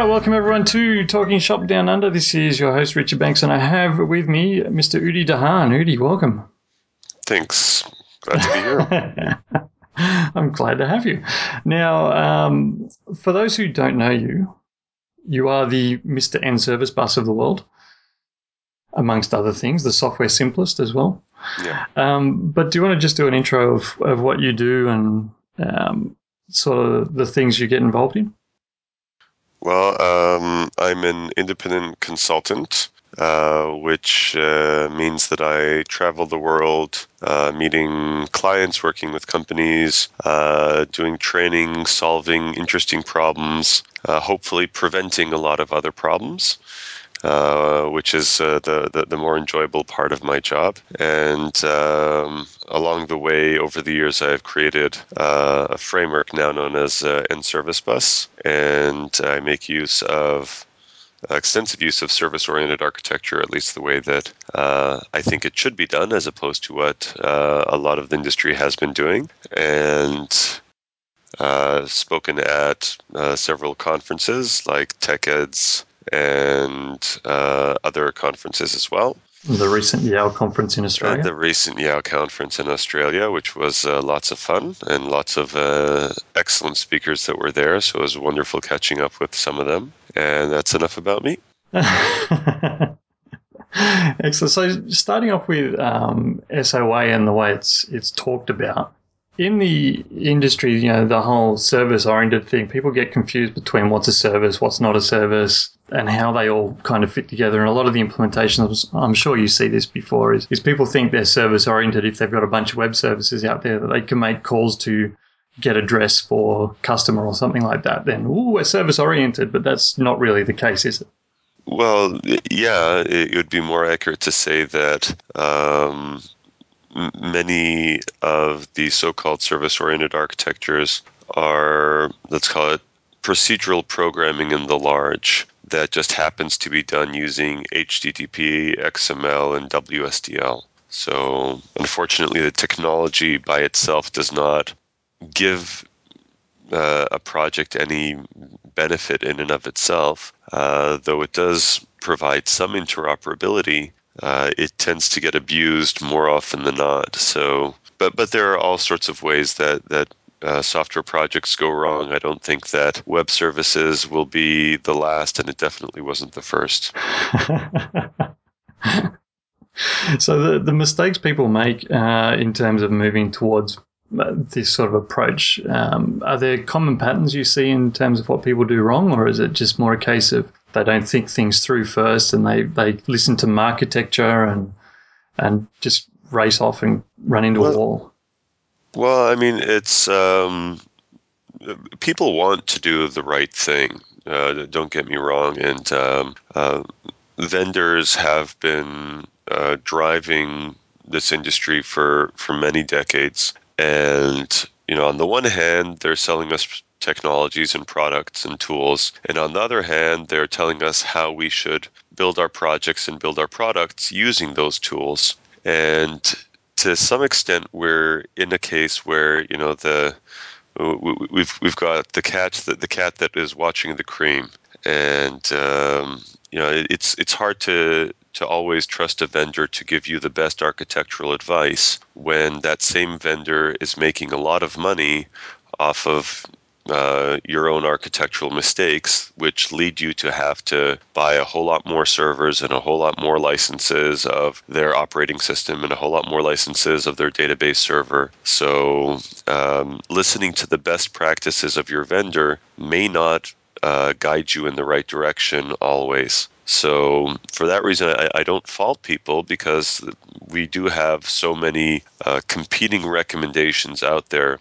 right, welcome everyone to Talking Shop Down Under. This is your host, Richard Banks, and I have with me Mr. Udi Dahan. Udi, welcome. Thanks. Glad to be here. I'm glad to have you. Now, for those who don't know you, you are the Mr. N Service Bus of the world, amongst other things, the software simplest as well. Yeah. But do you want to just do an intro of what you do and sort of the things you get involved in? Well, I'm an independent consultant, which means that I travel the world, meeting clients, working with companies, doing training, solving interesting problems, hopefully preventing a lot of other problems. Which is the more enjoyable part of my job. And along the way, over the years, I've created a framework now known as N-Service Bus, and I make use of extensive use of service-oriented architecture, at least the way that I think it should be done, as opposed to what a lot of the industry has been doing. And spoken at several conferences like TechEds and other conferences as well. The recent Yale conference in Australia. The recent Yale conference in Australia, which was lots of fun and lots of excellent speakers that were there. So it was wonderful catching up with some of them. And that's enough about me. Excellent. So starting off with SOA and the way it's talked about. In the industry, the whole service-oriented thing, people get confused between what's a service, what's not a service, and how they all kind of fit together. And a lot of the implementations, I'm sure you see this before, is people think they're service-oriented if they've got a bunch of web services out there that they can make calls to get address for customer or something like that. Then, we're service-oriented, but that's not really the case, is it? Well, yeah, it would be more accurate to say that many of the so-called service-oriented architectures are, let's call it, procedural programming in the large that just happens to be done using HTTP, XML, and WSDL. So, unfortunately, the technology by itself does not give a project any benefit in and of itself, though it does provide some interoperability. It tends to get abused more often than not. So, but there are all sorts of ways that software projects go wrong. I don't think that web services will be the last, and it definitely wasn't the first. So the mistakes people make in terms of moving towards this sort of approach, are there common patterns you see in terms of what people do wrong, or is it just more a case of they don't think things through first and they listen to architecture and just race off and run into a wall? Well, I mean, it's people want to do the right thing. Don't get me wrong, and vendors have been driving this industry for many decades. And, on the one hand, they're selling us technologies and products and tools. And on the other hand, they're telling us how we should build our projects and build our products using those tools. And to some extent, we're in a case where, we've got the cat that is watching the cream. And it's hard to always trust a vendor to give you the best architectural advice when that same vendor is making a lot of money off of your own architectural mistakes, which lead you to have to buy a whole lot more servers and a whole lot more licenses of their operating system and a whole lot more licenses of their database server. So listening to the best practices of your vendor may not guide you in the right direction always. So for that reason, I don't fault people, because we do have so many competing recommendations out there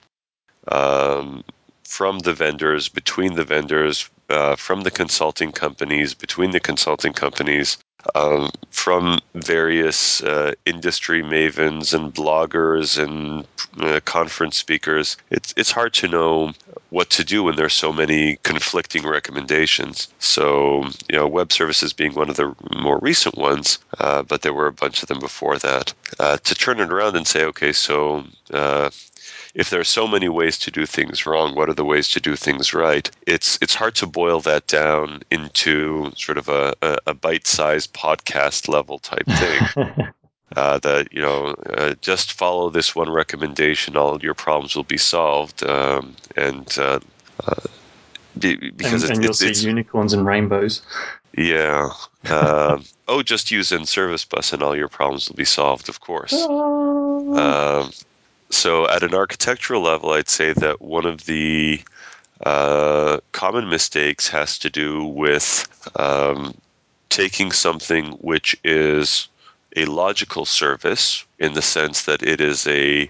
from the vendors, between the vendors, from the consulting companies, between the consulting companies, from various industry mavens and bloggers and conference speakers. It's hard to know what to do when there's so many conflicting recommendations. So, web services being one of the more recent ones, but there were a bunch of them before that. To turn it around and say, okay, so if there are so many ways to do things wrong, what are the ways to do things right? It's hard to boil that down into sort of a bite-sized podcast level type thing. Just follow this one recommendation, all your problems will be solved, because and you'll see it's unicorns and rainbows. yeah. Just use Service Bus and all your problems will be solved, of course. Ah. So at an architectural level, I'd say that one of the common mistakes has to do with taking something which is a logical service in the sense that it is a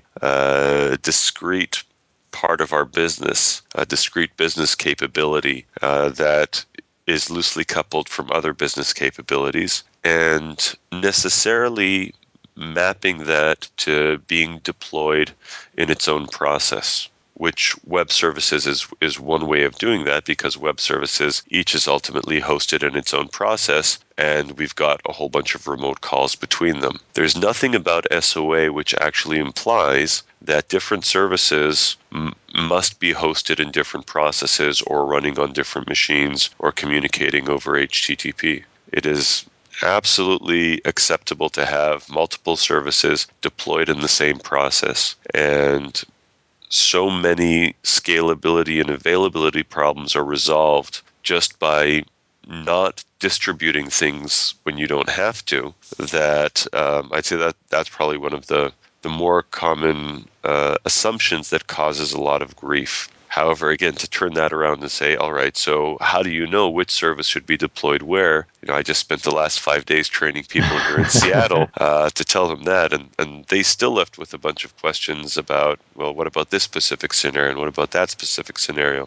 discrete part of our business, a discrete business capability that is loosely coupled from other business capabilities, and necessarily mapping that to being deployed in its own process, which web services is one way of doing that, because web services each is ultimately hosted in its own process, and we've got a whole bunch of remote calls between them. There's nothing about SOA which actually implies that different services must be hosted in different processes or running on different machines or communicating over HTTP. It is absolutely acceptable to have multiple services deployed in the same process, and so many scalability and availability problems are resolved just by not distributing things when you don't have to, that I'd say that that's probably one of the more common assumptions that causes a lot of grief. However, again, to turn that around and say, all right, so how do you know which service should be deployed where? I just spent the last 5 days training people here in Seattle to tell them that, and they still left with a bunch of questions about, well, what about this specific scenario, and what about that specific scenario?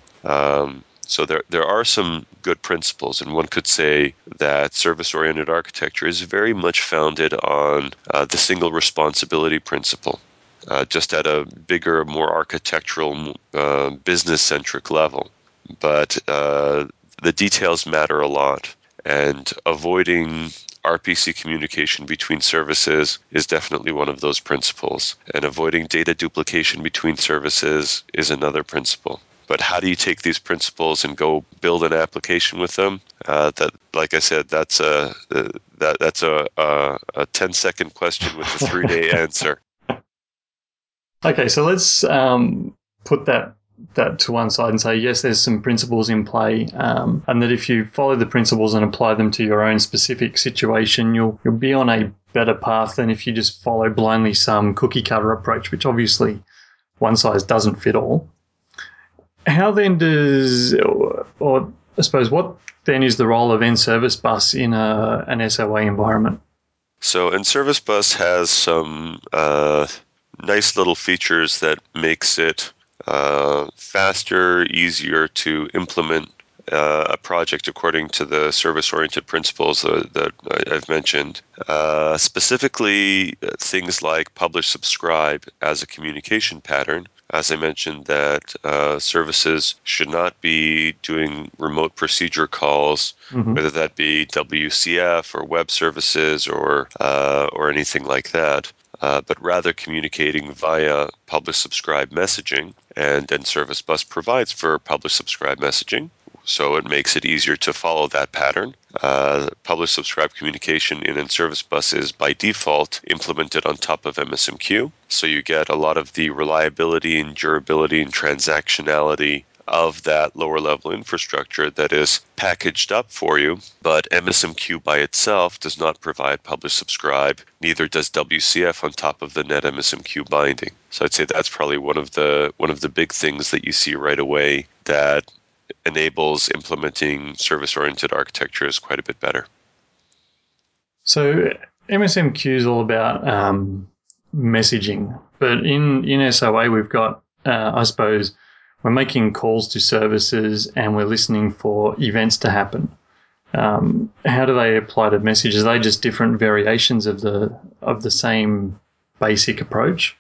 So there are some good principles, and one could say that service-oriented architecture is very much founded on the single responsibility principle, just at a bigger, more architectural, business-centric level. But the details matter a lot, and avoiding RPC communication between services is definitely one of those principles, and avoiding data duplication between services is another principle. But how do you take these principles and go build an application with them? That, like I said, that's a 10-second question with a 3-day answer. Okay, so let's put that to one side and say, yes, there's some principles in play, and that if you follow the principles and apply them to your own specific situation, you'll be on a better path than if you just follow blindly some cookie cutter approach, which obviously one size doesn't fit all. How then does, or I suppose, what then is the role of N-Service Bus in an SOA environment? So N-Service Bus has some nice little features that makes it faster, easier to implement a project according to the service-oriented principles that I've mentioned. Specifically, things like publish, subscribe as a communication pattern. As I mentioned, that services should not be doing remote procedure calls, whether that be WCF or web services or anything like that. But rather communicating via publish subscribe messaging, and Service Bus provides for publish subscribe messaging, so it makes it easier to follow that pattern. Publish subscribe communication in Service Bus is by default implemented on top of MSMQ, so you get a lot of the reliability and durability and transactionality of that lower level infrastructure that is packaged up for you, but MSMQ by itself does not provide publish subscribe, neither does WCF on top of the net MSMQ binding. So I'd say that's probably one of the big things that you see right away that enables implementing service-oriented architectures quite a bit better. So MSMQ is all about messaging, but in SOA we've got, I suppose, we're making calls to services and we're listening for events to happen. How do they apply to messages? Are they just different variations of the same basic approach?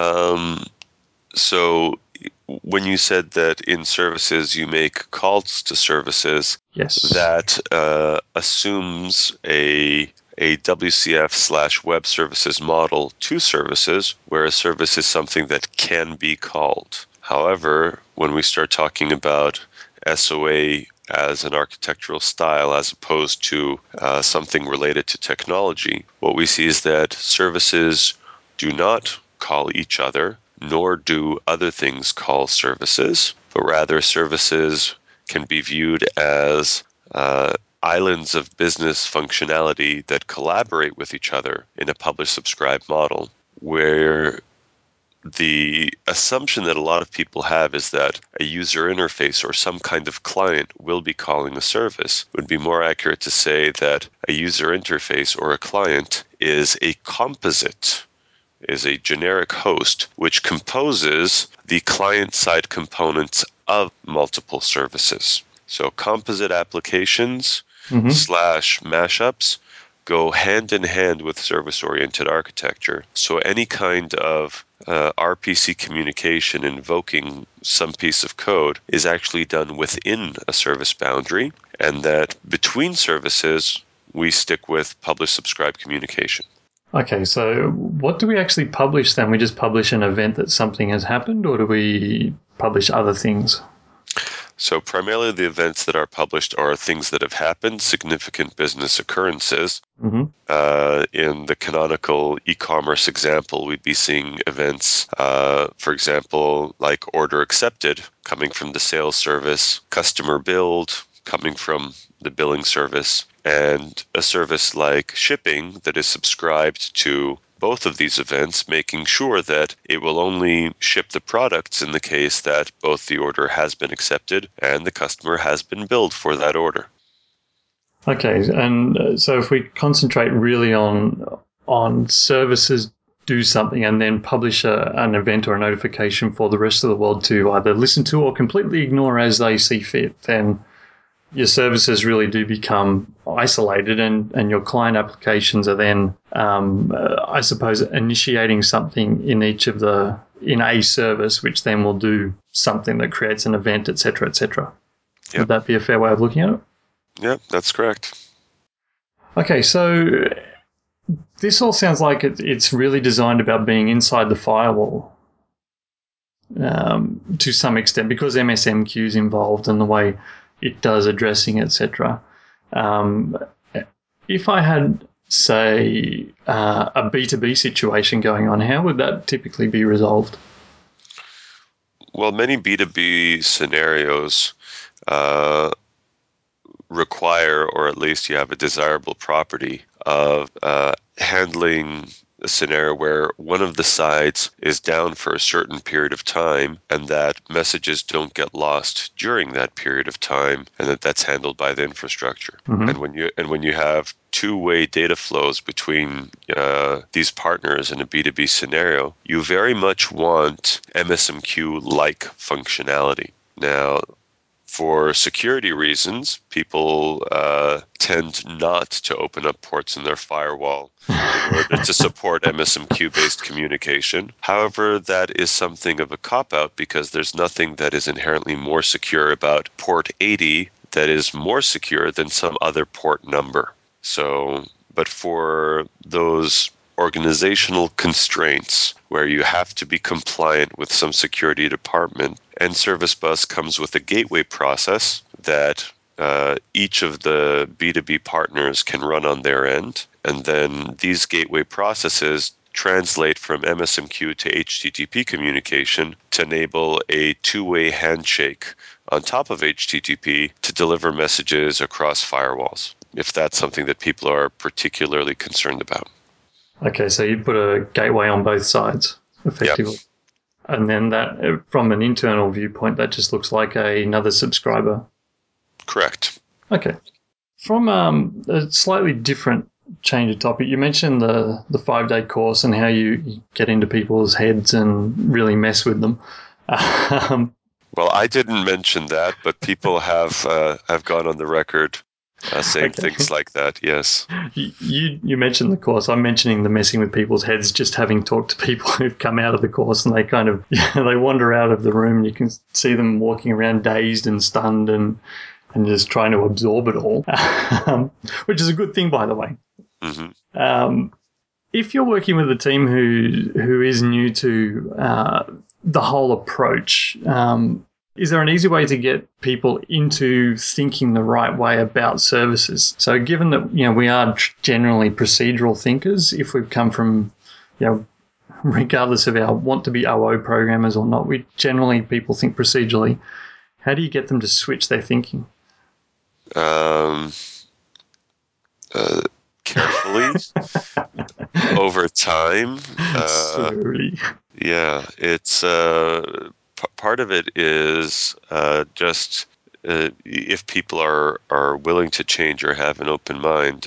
So when you said that in services you make calls to services, Yes. that assumes a a WCF/web services model to services, where a service is something that can be called. However, when we start talking about SOA as an architectural style as opposed to something related to technology, what we see is that services do not call each other, nor do other things call services, but rather services can be viewed as islands of business functionality that collaborate with each other in a publish-subscribe model, where the assumption that a lot of people have is that a user interface or some kind of client will be calling a service. It would be more accurate to say that a user interface or a client is a composite, is a generic host which composes the client-side components of multiple services. So composite applications slash mashups go hand in hand with service-oriented architecture. So any kind of RPC communication invoking some piece of code is actually done within a service boundary, and that between services, we stick with publish-subscribe communication. Okay, so what do we actually publish then? We just publish an event that something has happened, or do we publish other things? So primarily the events that are published are things that have happened, significant business occurrences. In the canonical e-commerce example, we'd be seeing events, for example, like order accepted coming from the sales service, customer billed coming from the billing service, and a service like shipping that is subscribed to both of these events, making sure that it will only ship the products in the case that both the order has been accepted and the customer has been billed for that order. Okay, and so if we concentrate really on services do something and then publish an event or a notification for the rest of the world to either listen to or completely ignore as they see fit, then your services really do become isolated, and your client applications are then, I suppose, initiating something in in a service, which then will do something that creates an event, et cetera, et cetera. Yep. Would that be a fair way of looking at it? Yep, that's correct. Okay, so this all sounds like it's really designed about being inside the firewall to some extent, because MSMQ is involved and the way it does addressing, etc. If I had, say, a B2B situation going on, how would that typically be resolved? Well, many B2B scenarios require, or at least you have a desirable property of handling a scenario where one of the sides is down for a certain period of time and that messages don't get lost during that period of time, and that's handled by the infrastructure. And when you have two-way data flows between these partners in a B2B scenario, you very much want MSMQ-like functionality. Now, for security reasons, people tend not to open up ports in their firewall in order to support MSMQ-based communication. However, that is something of a cop-out because there's nothing that is inherently more secure about port 80 that is more secure than some other port number. So, but for those organizational constraints where you have to be compliant with some security department, and Service Bus comes with a gateway process that each of the B2B partners can run on their end, and then these gateway processes translate from MSMQ to HTTP communication to enable a two-way handshake on top of HTTP to deliver messages across firewalls, if that's something that people are particularly concerned about. Okay, so you put a gateway on both sides, effectively. Yep. And then that, from an internal viewpoint, that just looks like another subscriber. Correct. Okay. From a slightly different change of topic, you mentioned the 5-day course and how you get into people's heads and really mess with them. Well, I didn't mention that, but people have gone on the record saying things like that. Yes. You mentioned the course. I'm mentioning the messing with people's heads. Just having talked to people who've come out of the course and they kind of they wander out of the room and you can see them walking around dazed and stunned and just trying to absorb it all, which is a good thing, by the way. Hmm. Um, if you're working with a team who is new to the whole approach, is there an easy way to get people into thinking the right way about services? So, given that we are generally procedural thinkers, if we've come from regardless of our want to be OO programmers or not, we generally people think procedurally. How do you get them to switch their thinking? Um, uh, Carefully over time. Slowly. Yeah, it's part of it is just if people are willing to change or have an open mind.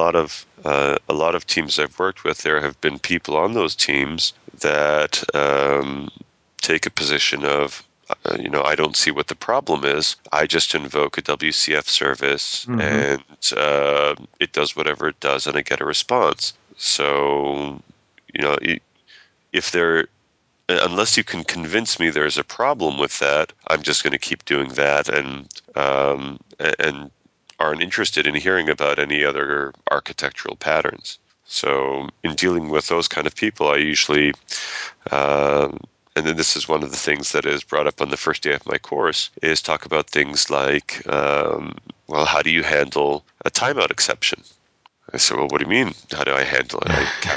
A lot of teams I've worked with, there have been people on those teams that take a position of. I don't see what the problem is. I just invoke a WCF service, Mm-hmm. and it does whatever it does, and I get a response. So, you know, if there unless you can convince me there's a problem with that, I'm just going to keep doing that, and aren't interested in hearing about any other architectural patterns. So in dealing with those kind of people, I usually, um, and then this is one of the things that is brought up on the first day of my course, is talk about things like, well, how do you handle a timeout exception? I said, well, what do you mean? How do I handle it?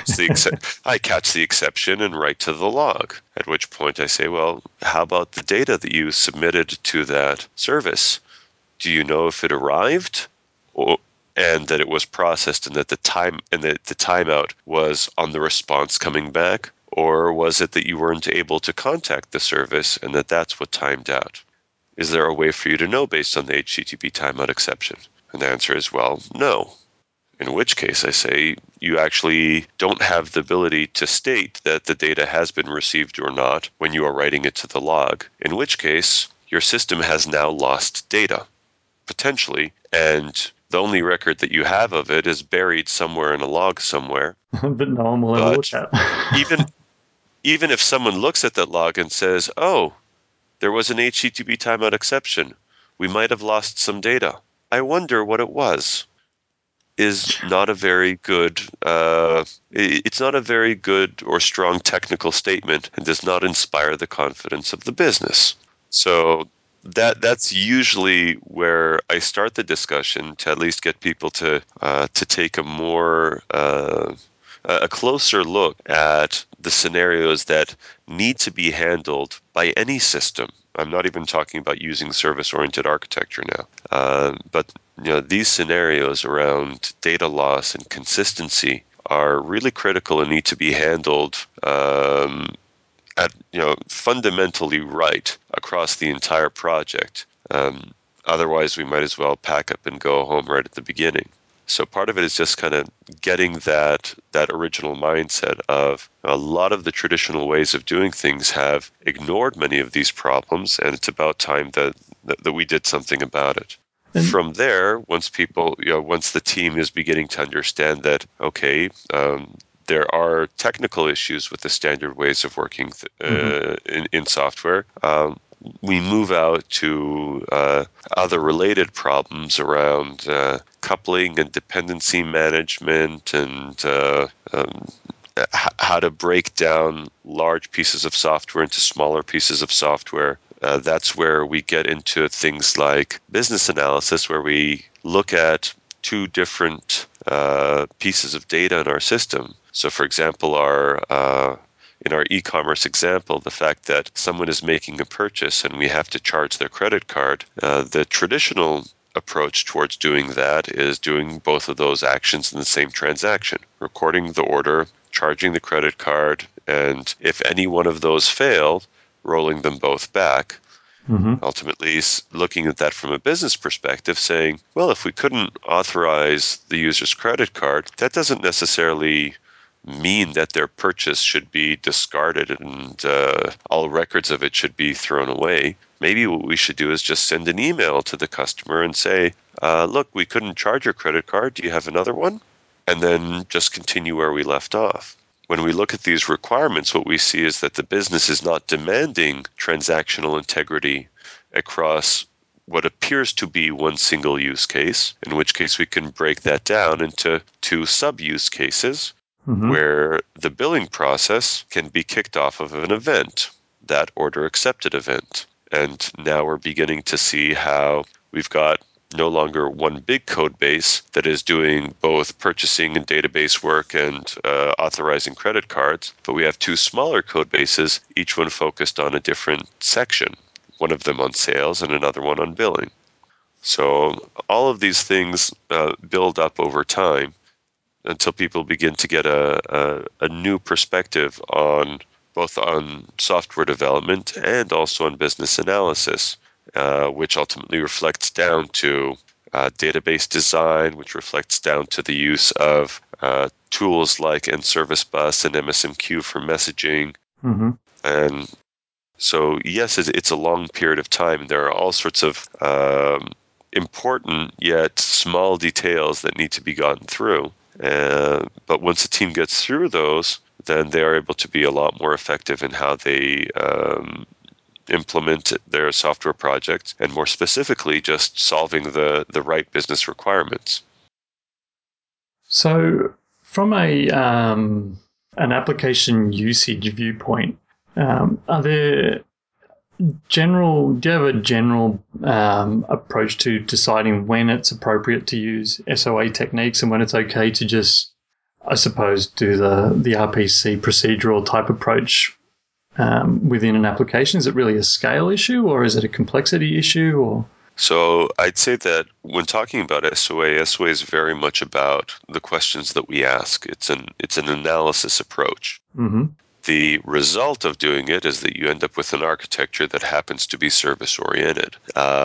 I catch the exception and write to the log. At which point I say, well, how about the data that you submitted to that service? Do you know if it arrived, or, and that it was processed, and that the timeout was on the response coming back, or was it that you weren't able to contact the service and that's what timed out? Is there a way for you to know based on the HTTP timeout exception? And the answer is, well, no. In which case, I say you actually don't have the ability to state that the data has been received or not when you are writing it to the log. In which case, your system has now lost data, potentially, and the only record that you have of it is buried somewhere in a log somewhere. But no one will ever look But at. even even if someone looks at that log and says, "Oh, there was an HTTP timeout exception. We might have lost some data. I wonder what it was." Is not a very good it's not a very good or strong technical statement and does not inspire the confidence of the business. So that's usually where I start the discussion to at least get people to take a more a closer look at the scenarios that need to be handled by any system. I'm not even talking about using service-oriented architecture now, but these scenarios around data loss and consistency are really critical and need to be handled at fundamentally right across the entire project. Otherwise, we might as well pack up and go home right at the beginning. So part of it is just kind of getting that original mindset of a lot of the traditional ways of doing things have ignored many of these problems, and it's about time that we did something about it. And From there, once the team is beginning to understand that, okay, there are technical issues with the standard ways of working mhm. in software. We move out to other related problems around coupling and dependency management and how to break down large pieces of software into smaller pieces of software. That's where we get into things like business analysis, where we look at two different pieces of data in our system. So, for example, in our e-commerce example, the fact that someone is making a purchase and we have to charge their credit card, the traditional approach towards doing that is doing both of those actions in the same transaction, recording the order, charging the credit card, and if any one of those failed, rolling them both back. Mm-hmm. Ultimately, looking at that from a business perspective, saying, well, if we couldn't authorize the user's credit card, that doesn't necessarily mean that their purchase should be discarded and all records of it should be thrown away. Maybe what we should do is just send an email to the customer and say, look, we couldn't charge your credit card. Do you have another one? And then just continue where we left off. When we look at these requirements, what we see is that the business is not demanding transactional integrity across what appears to be one single use case, in which case we can break that down into two sub-use cases where the billing process can be kicked off of an event, that order accepted event. And now we're beginning to see how we've got no longer one big code base that is doing both purchasing and database work and authorizing credit cards, but we have two smaller code bases, each one focused on a different section, one of them on sales and another one on billing. So all of these things build up over time until people begin to get a new perspective on both on software development and also on business analysis, which ultimately reflects down to database design, which reflects down to the use of tools like NService Bus and MSMQ for messaging. And so, yes, it's a long period of time. There are all sorts of important yet small details that need to be gotten through. But once a team gets through those, then they are able to be a lot more effective in how they implement their software projects, and more specifically, just solving the right business requirements. So, from an application usage viewpoint, are there do you have a general approach to deciding when it's appropriate to use SOA techniques and when it's okay to just, I suppose, do the RPC procedural type approach within an application? Is it really a scale issue, or is it a complexity issue? Or So I'd say that when talking about SOA is very much about the questions that we ask. It's an analysis approach. The result of doing it is that you end up with an architecture that happens to be service-oriented,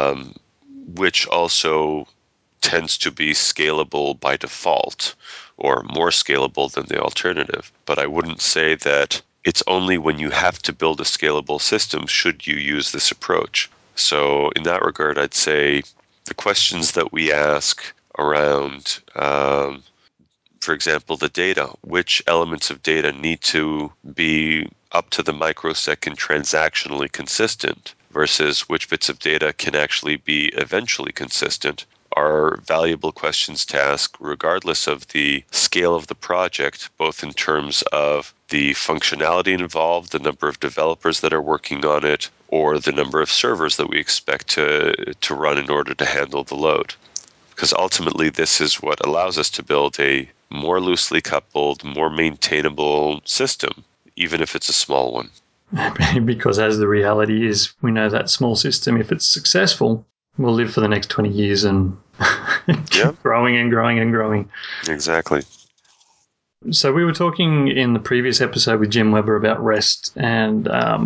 which also tends to be scalable by default, or more scalable than the alternative. But I wouldn't say that it's only when you have to build a scalable system should you use this approach. So in that regard, I'd say the questions that we ask around for example, the data, which elements of data need to be up to the microsecond transactionally consistent versus which bits of data can actually be eventually consistent, are valuable questions to ask regardless of the scale of the project, both in terms of the functionality involved, the number of developers that are working on it, or the number of servers that we expect to run in order to handle the load. Because ultimately, this is what allows us to build a more loosely coupled, more maintainable system, even if it's a small one. Because as the reality is, we know that small system, if it's successful, will live for the next 20 years and keep growing and growing and growing. Exactly. So we were talking in the previous episode with Jim Weber about REST and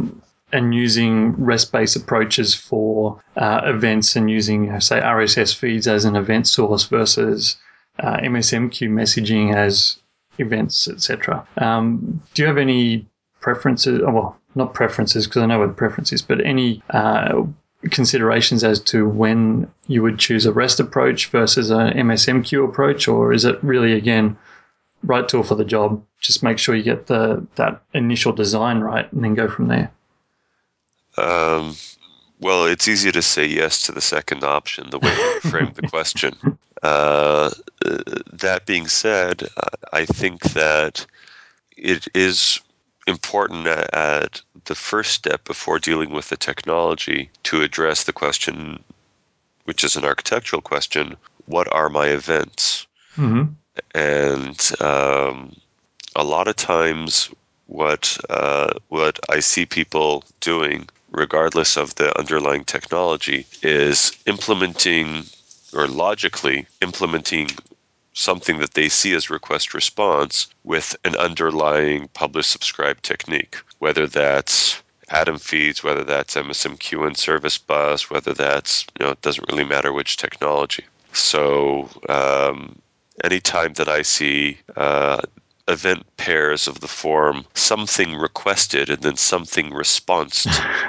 using REST-based approaches for events and using, say, RSS feeds as an event source versus MSMQ messaging as events, etc. Do you have any preferences? Well, not preferences, because I know what the preference is, but any considerations as to when you would choose a REST approach versus an MSMQ approach, or is it really, again, right tool for the job, just make sure you get that initial design right and then go from there? Well, it's easy to say yes to the second option, the way you framed the question. That being said, I think that it is important at the first step before dealing with the technology to address the question, which is an architectural question: what are my events? And a lot of times, what I see people doing, regardless of the underlying technology, is implementing or logically implementing something that they see as request response with an underlying publish subscribe technique, whether that's Atom feeds, whether that's MSMQ and Service Bus, whether that's, it doesn't really matter which technology. So anytime that I see event pairs of the form something requested and then something responsed,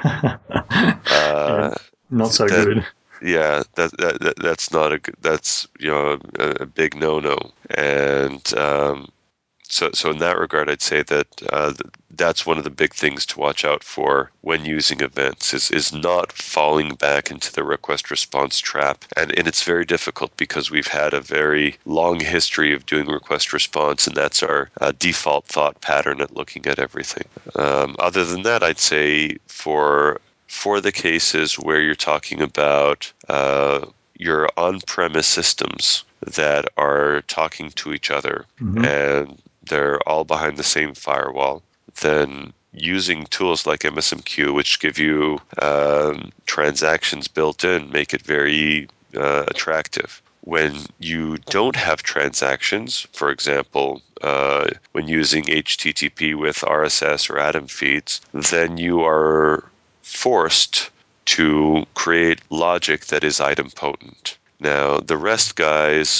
not so good. Yeah, that's not a good, that's a big no-no. And So in that regard, I'd say that that's one of the big things to watch out for when using events is not falling back into the request response trap. And it's very difficult because we've had a very long history of doing request response, and that's our default thought pattern at looking at everything. Other than that, I'd say for the cases where you're talking about your on-premise systems that are talking to each other and they're all behind the same firewall, then using tools like MSMQ, which give you transactions built in, make it very attractive. When you don't have transactions, for example, when using HTTP with RSS or Atom feeds, then you are forced to create logic that is idempotent. Now, the REST guys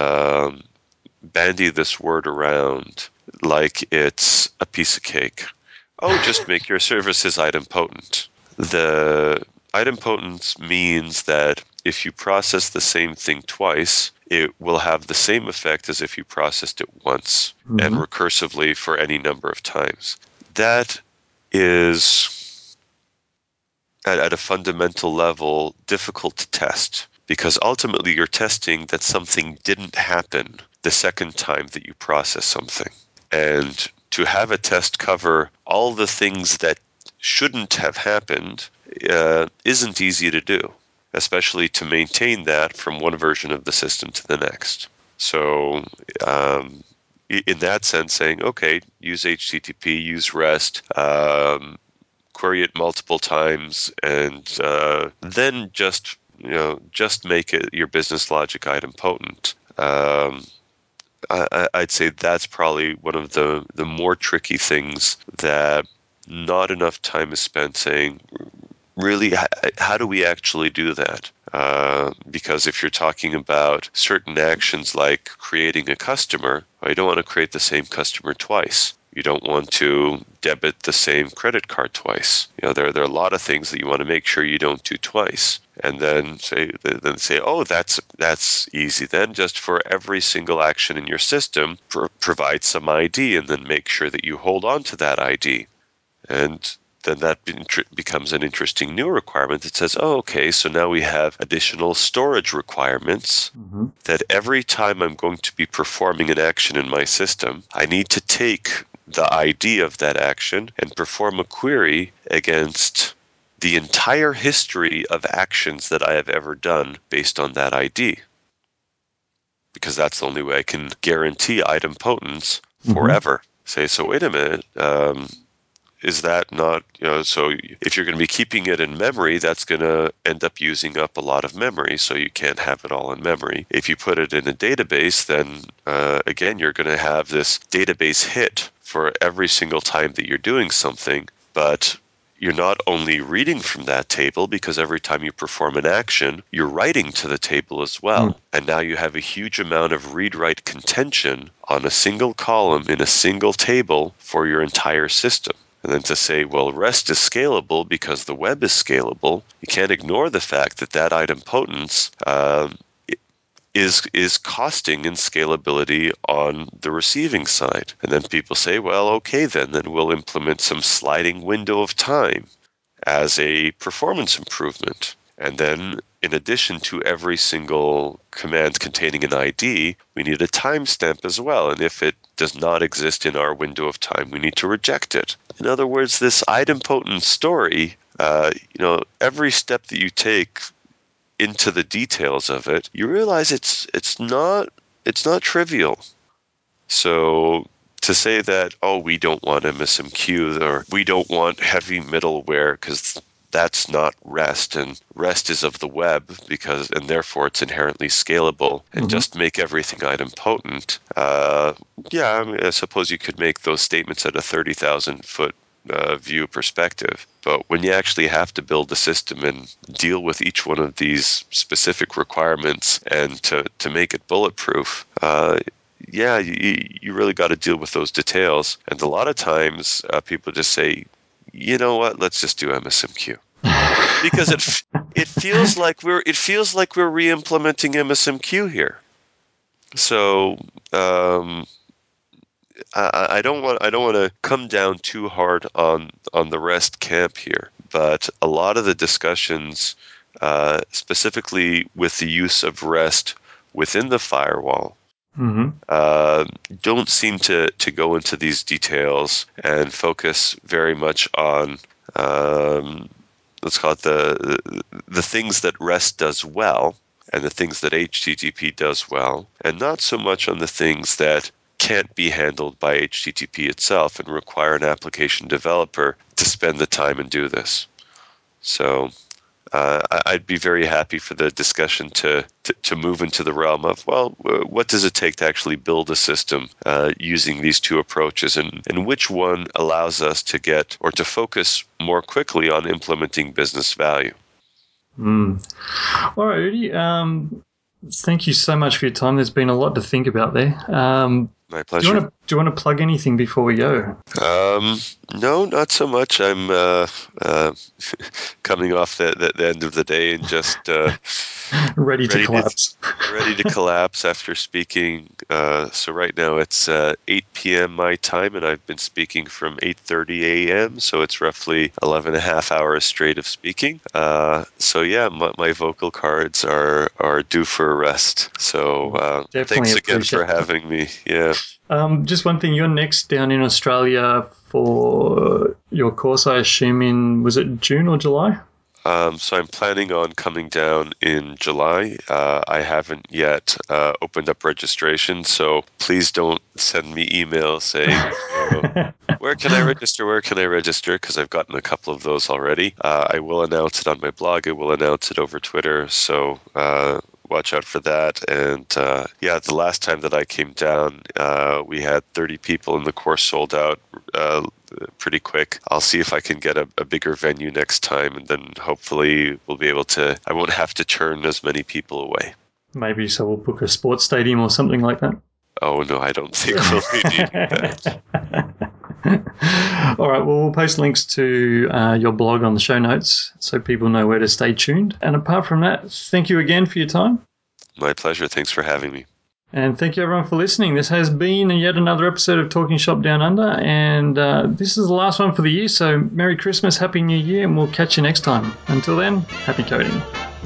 bandy this word around like it's a piece of cake. Oh, just make your services idempotent. The idempotence means that if you process the same thing twice, it will have the same effect as if you processed it once and recursively for any number of times. That is, at a fundamental level, difficult to test because ultimately you're testing that something didn't happen the second time that you process something. And to have a test cover all the things that shouldn't have happened isn't easy to do, especially to maintain that from one version of the system to the next. So in that sense, saying, okay, use HTTP, use REST, query it multiple times, and then just make it your business logic idempotent. I'd say that's probably one of the more tricky things that not enough time is spent saying, really, how do we actually do that? Because if you're talking about certain actions like creating a customer, well, you don't want to create the same customer twice. You don't want to debit the same credit card twice. There are a lot of things that you want to make sure you don't do twice. And then say, oh, that's easy. Then just for every single action in your system, provide some ID, and then make sure that you hold on to that ID. And then that becomes an interesting new requirement that says, oh, okay, so now we have additional storage requirements that every time I'm going to be performing an action in my system, I need to take the ID of that action and perform a query against the entire history of actions that I have ever done based on that ID. Because that's the only way I can guarantee idempotence forever. Say, so wait a minute, is that not, so if you're going to be keeping it in memory, that's going to end up using up a lot of memory, so you can't have it all in memory. If you put it in a database, then again, you're going to have this database hit for every single time that you're doing something, but you're not only reading from that table, because every time you perform an action, you're writing to the table as well. And now you have a huge amount of read-write contention on a single column in a single table for your entire system. And then to say, well, REST is scalable because the web is scalable, you can't ignore the fact that that idempotence is costing in scalability on the receiving side. And then people say, well, okay, then we'll implement some sliding window of time as a performance improvement. And then in addition to every single command containing an ID, we need a timestamp as well. And if it does not exist in our window of time, we need to reject it. In other words, this idempotent story, every step that you take into the details of it, you realize it's not trivial. So to say that, oh, we don't want MSMQ or we don't want heavy middleware because that's not REST, and REST is of the web and therefore it's inherently scalable, and just make everything idempotent. I suppose you could make those statements at a 30,000 foot view perspective. But when you actually have to build a system and deal with each one of these specific requirements and to make it bulletproof, you really got to deal with those details. And a lot of times people just say, you know what, let's just do MSMQ. Because it feels like we're re-implementing MSMQ here. So I don't want to come down too hard on the REST camp here, but a lot of the discussions, specifically with the use of REST within the firewall, don't seem to go into these details and focus very much on, let's call it the things that REST does well and the things that HTTP does well, and not so much on the things that can't be handled by HTTP itself and require an application developer to spend the time and do this. So I'd be very happy for the discussion to move into the realm of, well, what does it take to actually build a system using these two approaches, and which one allows us to get or to focus more quickly on implementing business value? All right, Udi. Thank you so much for your time. There's been a lot to think about there. My pleasure. Do you want to plug anything before we go? No, not so much. I'm coming off the end of the day and just ready to collapse. Ready to collapse after speaking. So right now it's 8 p.m. my time, and I've been speaking from 8:30 a.m. So it's roughly 11 and a half hours straight of speaking. So yeah, my vocal cords are due for a rest. So thanks again for having me. Yeah. Just one thing, you're next down in Australia for your course, I assume was it June or July? So I'm planning on coming down in July. I haven't yet opened up registration, so please don't send me emails saying, where can I register? Where can I register? Because I've gotten a couple of those already. I will announce it on my blog. I will announce it over Twitter. So watch out for that. And yeah, the last time that I came down, we had 30 people, and the course sold out pretty quick. I'll see if I can get a bigger venue next time, and then hopefully we'll be able to, I won't have to churn as many people away. Maybe so we'll book a sports stadium or something like that. Oh no, I don't think we'll be needing that. All right, well, we'll post links to your blog on the show notes so people know where to stay tuned. And apart from that, thank you again for your time. My pleasure. Thanks for having me. And thank you, everyone, for listening. This has been yet another episode of Talking Shop Down Under, and this is the last one for the year, so Merry Christmas, Happy New Year, and we'll catch you next time. Until then, happy coding.